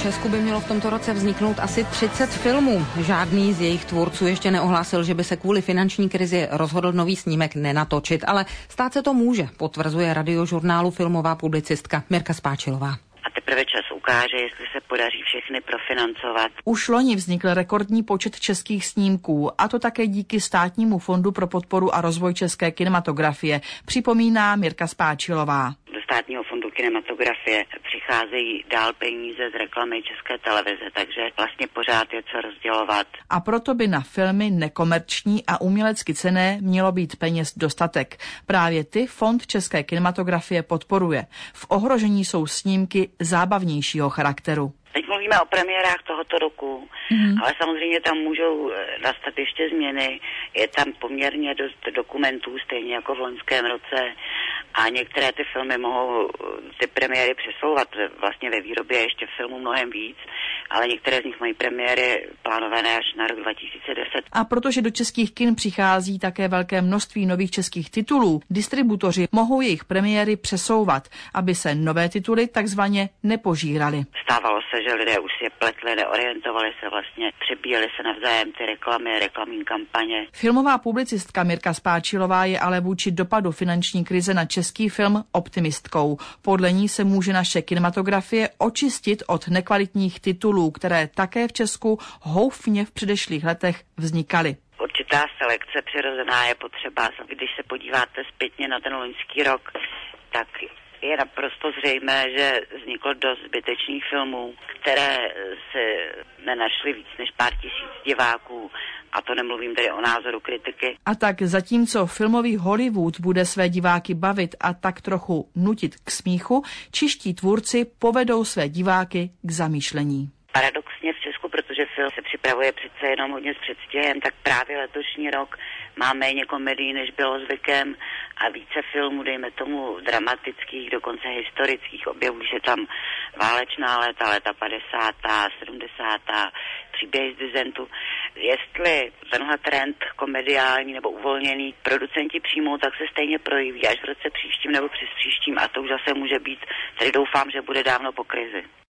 Česku by mělo v tomto roce vzniknout asi 30 filmů. Žádný z jejich tvůrců ještě neohlásil, že by se kvůli finanční krizi rozhodl nový snímek nenatočit, ale stát se to může, potvrzuje Radiožurnálu filmová publicistka Mirka Spáčilová. A teprve čas ukáže, jestli se podaří všechny profinancovat. Už loni vznikl rekordní počet českých snímků, a to také díky Státnímu fondu pro podporu a rozvoj české kinematografie, připomíná Mirka Spáčilová. Do Státního fondu kinematografie přicházejí dál peníze z reklamy České televize, takže vlastně pořád je co rozdělovat. A proto by na filmy nekomerční a umělecky cenné mělo být peněz dostatek. Právě ty Fond české kinematografie podporuje. V ohrožení jsou snímky zábavnějšího charakteru. Teď mluvíme o premiérách tohoto roku, ale samozřejmě tam můžou nastat ještě změny. Je tam poměrně dost dokumentů, stejně jako v loňském roce, a některé ty filmy mohou ty premiéry přesouvat vlastně ve výrobě ještě filmů mnohem víc, ale některé z nich mají premiéry plánované až na rok 2010. A protože do českých kin přichází také velké množství nových českých titulů, distributoři mohou jejich premiéry přesouvat, aby se nové tituly takzvaně nepožíraly. Stávalo se, že lidé už si je pletli, neorientovali se vlastně, přebíjeli se navzájem ty reklamy, reklamní kampaně. Filmová publicistka Mirka Spáčilová je ale vůči dopadu finanční krize na český film optimistkou. Podle ní se může naše kinematografie očistit od nekvalitních titulů, které také v Česku houfně v předešlých letech vznikaly. Určitá selekce přirozená je potřeba. Když se podíváte zpětně na ten loňský rok, tak je naprosto zřejmé, že vzniklo dost zbytečných filmů, které se nenašly víc než pár tisíc diváků. A to nemluvím tedy o názoru kritiky. A tak zatímco filmový Hollywood bude své diváky bavit a tak trochu nutit k smíchu, čeští tvůrci povedou své diváky k zamýšlení. Paradoxně v Česku, protože film se připravuje přece jenom hodně s předstihem, tak právě letošní rok má méně komedií, než bylo zvykem, a více filmů, dejme tomu dramatických, dokonce historických. Objevují se tam válečná léta 50., 70., příběhy z dizentu. Jestli tenhle trend komediální nebo uvolněný producenti přijmou, tak se stejně projeví až v roce příštím nebo přes příštím, a to už zase může být, tedy doufám, že bude dávno po krizi.